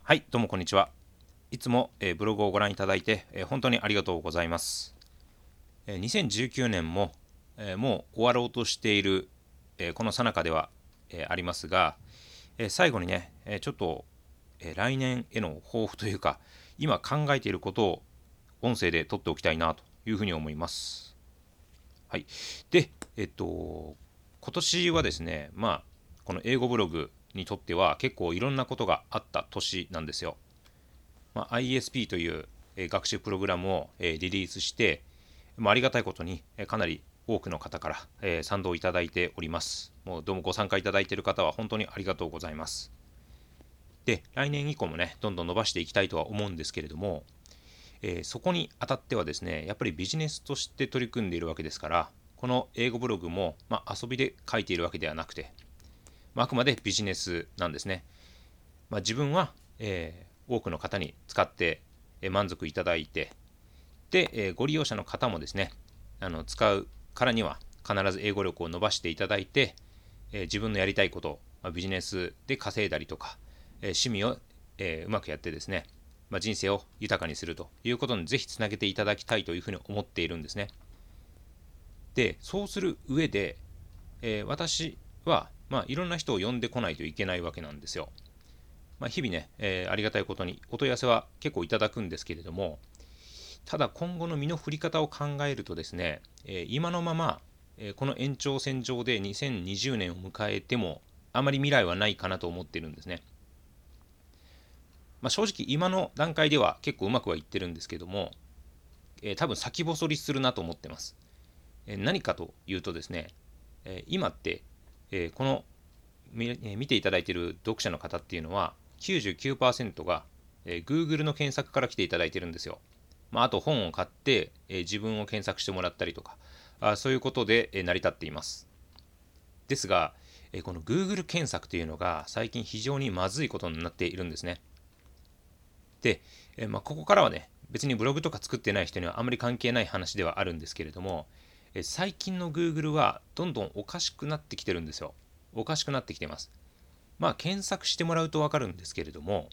はい、どうもこんにちは。いつも、ブログをご覧いただいて、本当にありがとうございます。2019年も、もう終わろうとしている、この最中では、ありますが、最後にね、ちょっと、来年への抱負というか、今考えていることを音声で取っておきたいなというふうに思います。はい。で、今年はですね、この英語ブログにとっては結構いろんなことがあった年なんですよ。ISP という学習プログラムをリリースして、ありがたいことにかなり多くの方から賛同いただいております。もうどうもご参加いただいている方は本当にありがとうございます。で、来年以降もね、どんどん伸ばしていきたいとは思うんですけれども、そこにあたってはですね、やっぱりビジネスとして取り組んでいるわけですから、この英語ブログも、遊びで書いているわけではなくて、あくまでビジネスなんですね。自分は、多くの方に使って満足いただいて、で、ご利用者の方もですね、使うからには必ず英語力を伸ばしていただいて、自分のやりたいこと、ビジネスで稼いだりとか、趣味を、うまくやってですね、人生を豊かにするということにぜひつなげていただきたいというふうに思っているんですね。で、そうする上で、私は、いろんな人を呼んでこないといけないわけなんですよ。日々ね、ありがたいことにお問い合わせは結構いただくんですけれども、ただ今後の身の振り方を考えるとですね、今のまま、この延長線上で2020年を迎えてもあまり未来はないかなと思っているんですね。正直今の段階では結構うまくはいってるんですけども、多分先細りするなと思ってます。何かというとですね、今って、この見ていただいている読者の方っていうのは99%が、Google の検索から来ていただいてるんですよ。あと本を買って、自分を検索してもらったりとか、そういうことで、成り立っています。ですが、この Google 検索というのが最近非常にまずいことになっているんですね。で、ここからはね、別にブログとか作ってない人にはあまり関係ない話ではあるんですけれども、最近の Google はどんどんおかしくなってきてるんですよ。おかしくなってきてます。検索してもらうと分かるんですけれども、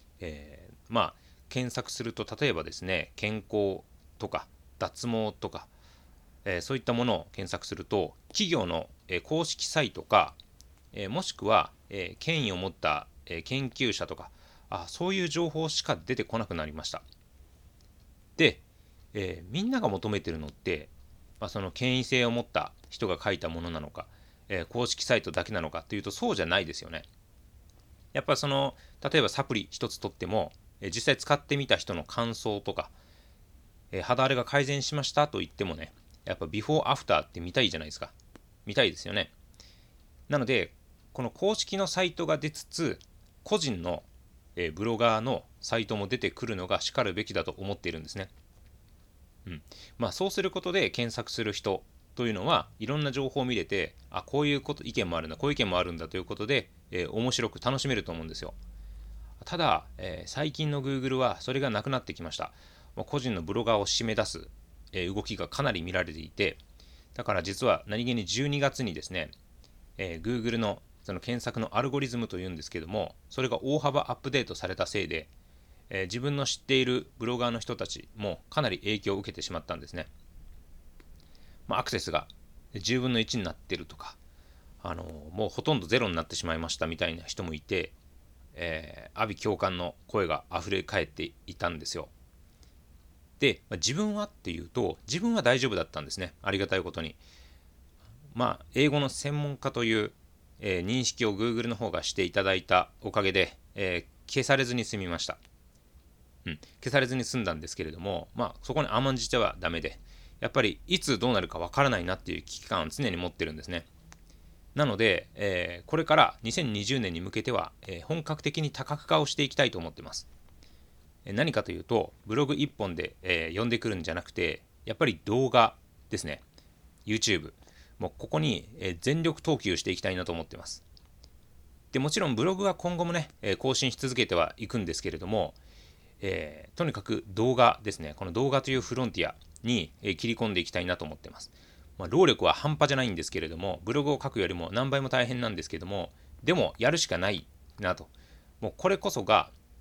検索すると例えばですね、健康とか脱毛とか、そういったものを検索すると企業の、公式サイトか、もしくは、権威を持った、研究者とか、そういう情報しか出てこなくなりました。で、みんなが求めてるのって、その権威性を持った人が書いたものなのか、公式サイトだけなのかというとそうじゃないですよね。やっぱ例えばサプリ一つとっても、実際使ってみた人の感想とか、肌荒れが改善しましたと言ってもね、やっぱビフォーアフターって見たいじゃないですか。見たいですよね。なので、この公式のサイトが出つつ、個人の、ブロガーのサイトも出てくるのがしかるべきだと思っているんですね。そうすることで検索する人というのはいろんな情報を見れて、こういうこと意見もあるんだ、こういう意見もあるんだということで、面白く楽しめると思うんですよ。ただ、最近の Google はそれがなくなってきました。個人のブロガーを締め出す、動きがかなり見られていて、だから実は何気に12月にですね、Google のその検索のアルゴリズムというんですけども、それが大幅アップデートされたせいで、自分の知っているブロガーの人たちもかなり影響を受けてしまったんですね。アクセスが10分の1になっているとか、もうほとんどゼロになってしまいましたみたいな人もいて、阿鼻共感の声が溢れ返っていたんですよ。で、自分はっていうと、自分は大丈夫だったんですね。ありがたいことに。英語の専門家という、認識を Google の方がしていただいたおかげで、消されずに済みました。消されずに済んだんですけれども、そこに甘んじてはダメで、やっぱりいつどうなるかわからないなっていう危機感を常に持ってるんですね。なので、これから2020年に向けては、本格的に多角化をしていきたいと思ってます。何かというと、ブログ1本で、読んでくるんじゃなくて、やっぱり動画ですね。YouTube。もうここに、全力投球していきたいなと思ってます。で、もちろんブログは今後もね、更新し続けてはいくんですけれども、とにかく動画ですね。この動画というフロンティアに、切り込んでいきたいなと思ってます。労力は半端じゃないんですけれども、ブログを書くよりも何倍も大変なんですけども、でもやるしかないなと。もうこれこそが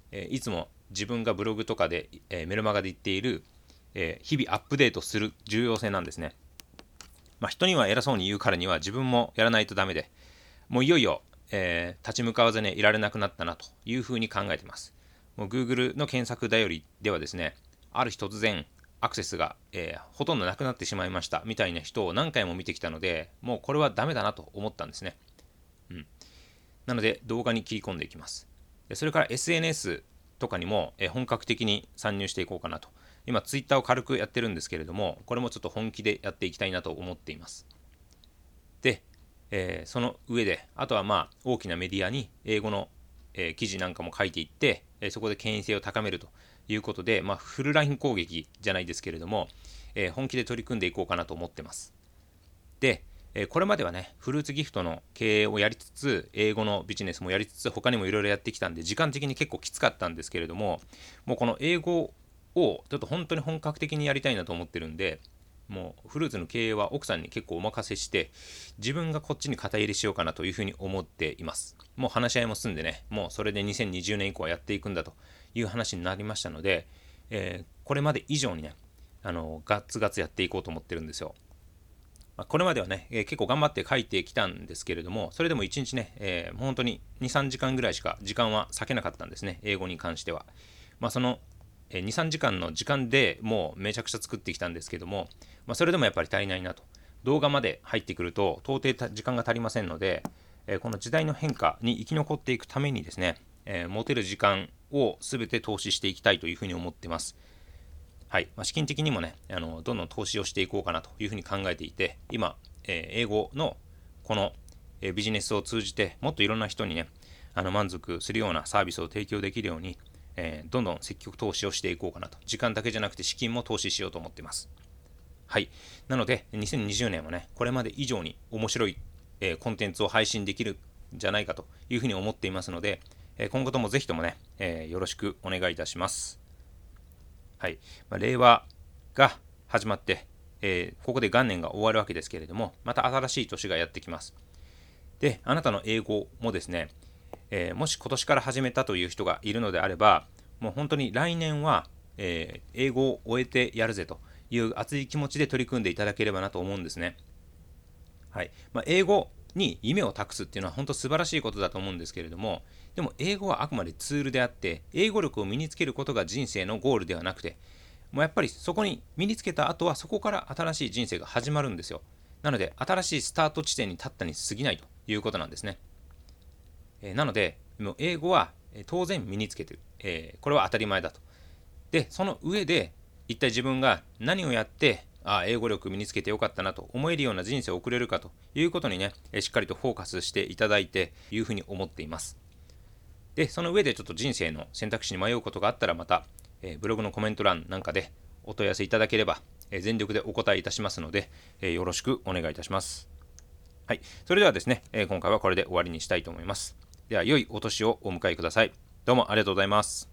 いつも自分がブログとかで、メルマガで言っている、日々アップデートする重要性なんですね。人には偉そうに言うからには自分もやらないとダメで、もういよいよ、立ち向かわずにいられなくなったなというふうに考えています。もう Google の検索頼りではですね、ある日突然アクセスが、ほとんどなくなってしまいましたみたいな人を何回も見てきたので、もうこれはダメだなと思ったんですね。なので動画に切り込んでいきます。それから SNS とかにも本格的に参入していこうかなと。今 Twitter を軽くやってるんですけれども、これもちょっと本気でやっていきたいなと思っています。で、その上であとは大きなメディアに英語の、記事なんかも書いていって、そこで権威性を高めるということで、フルライン攻撃じゃないですけれども、本気で取り組んでいこうかなと思ってます。で、これまではね、フルーツギフトの経営をやりつつ、英語のビジネスもやりつつ、他にもいろいろやってきたんで、時間的に結構きつかったんですけれども、もうこの英語をちょっと本当に本格的にやりたいなと思ってるんで、もうフルーツの経営は奥さんに結構お任せして、自分がこっちに肩入れしようかなというふうに思っています。もう話し合いも済んでね、もうそれで2020年以降はやっていくんだという話になりましたので、これまで以上にね、ガツガツやっていこうと思ってるんですよ。これまではね、結構頑張って書いてきたんですけれども、それでも1日ね、本当に2、3時間ぐらいしか時間は割けなかったんですね、英語に関しては。その2、3時間の時間でもうめちゃくちゃ作ってきたんですけども、それでもやっぱり足りないなと。動画まで入ってくると到底時間が足りませんので、この時代の変化に生き残っていくためにですね、持てる時間を全て投資していきたいというふうに思ってます。はい。資金的にもね、どんどん投資をしていこうかなというふうに考えていて、今、英語のこの、ビジネスを通じて、もっといろんな人にね、満足するようなサービスを提供できるように、どんどん積極投資をしていこうかなと。時間だけじゃなくて資金も投資しようと思っています。はい。なので、2020年はね、これまで以上に面白い、コンテンツを配信できるんじゃないかというふうに思っていますので、今後ともぜひともね、よろしくお願いいたします。はい。令和が始まって、ここで元年が終わるわけですけれども、また新しい年がやってきます。で、あなたの英語もですね、もし今年から始めたという人がいるのであれば、もう本当に来年は、英語を終えてやるぜという熱い気持ちで取り組んでいただければなと思うんですね。はい。英語に夢を託すっていうのは本当素晴らしいことだと思うんですけれども、でも英語はあくまでツールであって、英語力を身につけることが人生のゴールではなくて、もうやっぱりそこに身につけた後はそこから新しい人生が始まるんですよ。なので新しいスタート地点に立ったに過ぎないということなんですね。なのでもう英語は当然身につけてる、これは当たり前だと。でその上で一体自分が何をやって英語力身につけてよかったなと思えるような人生を送れるかということにね、しっかりとフォーカスしていただいていうふうに思っています。でその上でちょっと人生の選択肢に迷うことがあったらまた、ブログのコメント欄なんかでお問い合わせいただければ、全力でお答えいたしますので、よろしくお願いいたします。はい、それではですね、今回はこれで終わりにしたいと思います。では良いお年をお迎えください。どうもありがとうございます。